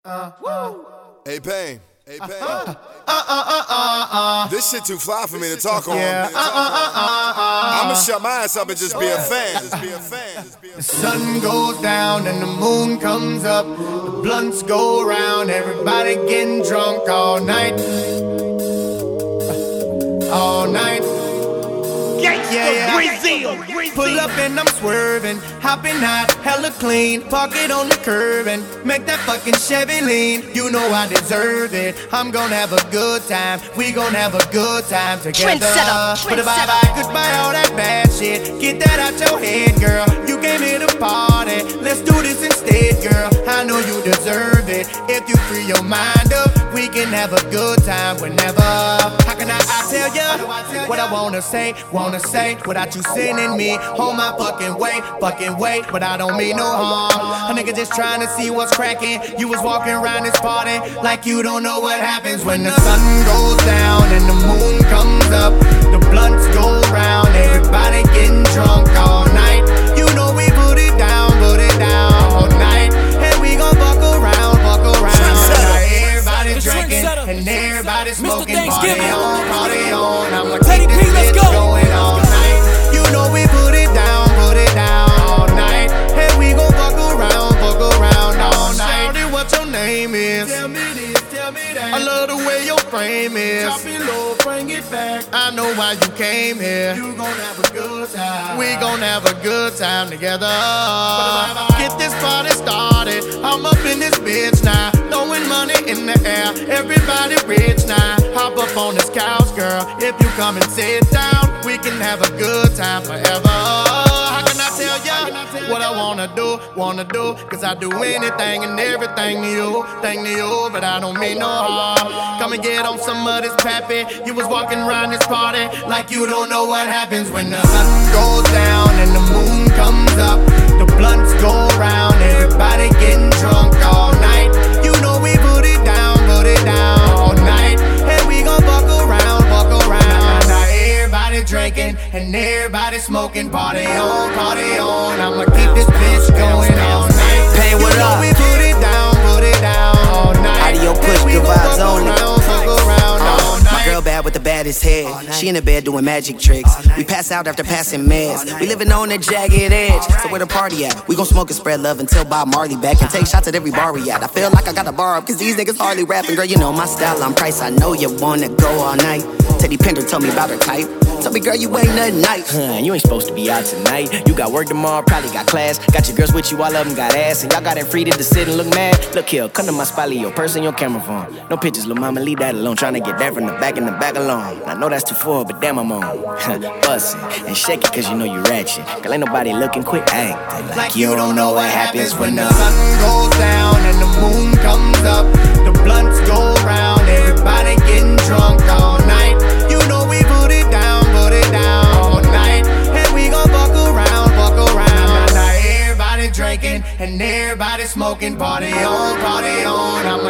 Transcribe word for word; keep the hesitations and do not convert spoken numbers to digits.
Uh, woo. Hey, Pain. Hey, Pain. Uh, uh, uh, uh, uh. This shit too fly for me to talk on. Yeah. Uh, uh, uh, uh, uh. I'ma shut my ass up and just be a fan. Just be a fan. The sun goes down and the moon comes up. The blunts go round, everybody getting drunk all night. All night. Yeah, yeah, Brazil, yeah. Pull up and I'm swerving, hopping hot, hella clean. Park it on the curb and make that fucking Chevy lean. You know I deserve it. I'm gonna have a good time. We gonna have a good time together. Trendsetter, Put a bye bye, goodbye, all that bad shit. Get that out your head, girl. You came here to party. Let's do this instead, girl. I know you deserve it. If you free your mind up, we can have a good time whenever. How can I, I tell ya what I wanna say? Wanna say without you sending me on my fucking way, fucking way. But I don't mean no harm. A nigga just trying to see what's cracking. You was walking around this party like you don't know what happens when the sun goes down and the moon comes up. The blunts go round, everybody getting drunk all night. You know we put it down, put it down all night. And we gon' fuck around, fuck around. Now everybody's drinking and everybody's smoking. Party on, party on. I'ma keep this bitch going all night. You know we put it down, put it down all night. And we gon' fuck around, fuck around all night. Shawty, what your name is? Tell me this, tell me that. I love the way your frame is. Drop it low, bring it back. I know why you came here. You gon' have a good time. We gon' have a good time together. Get this party started. I'm up in this bitch now, throwing money in the air. Everybody rich now. Hop up on this couch, girl. If you come and sit down, we can have a good time forever. How can I tell ya what I wanna do, wanna do? Cause I do anything and everything to you, thing to you, but I don't mean no harm. Come and get on some of this pappy. You was walking around this party like you don't know what happens when the sun goes down and the moon comes up. The blunts go round, everybody getting drunk all night. You know we put it down, put it down all night. And we gon' fuck around, fuck around. Now everybody drinking and everybody smoking. Party on, party on. I'ma keep this bitch going all night. Pain, what you know up? we put it down, put it down all night. Audio push, and we good gon' vibes fuck only. around, fuck around all night. My girl bad with the baddest head. She in the bed doing magic tricks. We pass out after passing meds. We living on the jagged edge. So where the party at? We gon' smoke and spread love until Bob Marley back and take shots at every bar we at. I feel like I got a bar up cause these niggas hardly rapping. Girl, you know my style, I'm Price. I know you wanna go all night. Teddy Pender told me about her type. Tell me, girl, you ain't nothing nice. Huh, you ain't supposed to be out tonight. You got work tomorrow, probably got class. Got your girls with you, all of them got ass. And y'all got it free to sit and look mad. Look here, come to my spot, leave your purse and your camera phone. No pictures, little mama, leave that alone. Tryna get that from the back and the back alone. I know that's too full, but damn, I'm on. Bust it and shake it, cause you know you ratchet. Girl, ain't nobody looking quick, act like, like you don't know what happens when the sun goes down and the moon comes up. The blunts go round, everybody getting drunk all night. You know we put it down, put it down all night. And we gon' fuck around, fuck around. Now everybody drinking and everybody smoking. Party on, party on. I'm